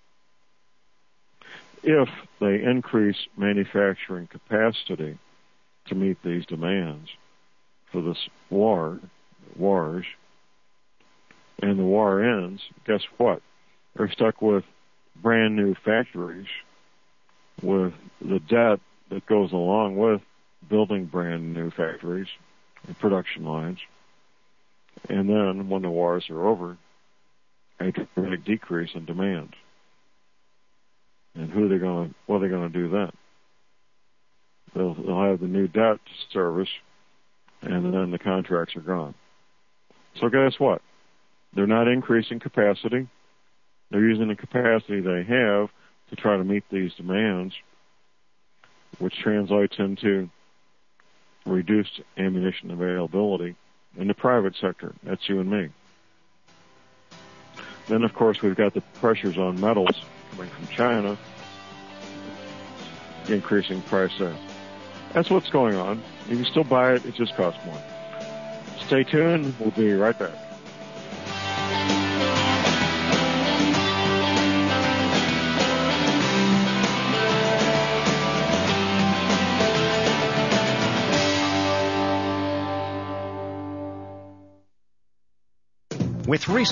If they increase manufacturing capacity to meet these demands for this war, wars, and the war ends, guess what? They're stuck with brand new factories with the debt that goes along with building brand new factories and production lines. And then when the wars are over, a dramatic decrease in demand. And who are they going to, what are they going to do then? They'll, they'll have the new debt to service, and then the contracts are gone. So guess what? They're not increasing capacity. They're using the capacity they have to try to meet these demands, which translates into reduced ammunition availability in the private sector. That's you and me. Then, of course, we've got the pressures on metals coming from China, increasing price there. That's what's going on. You can still buy it, it just costs more. Stay tuned, we'll be right back. With recent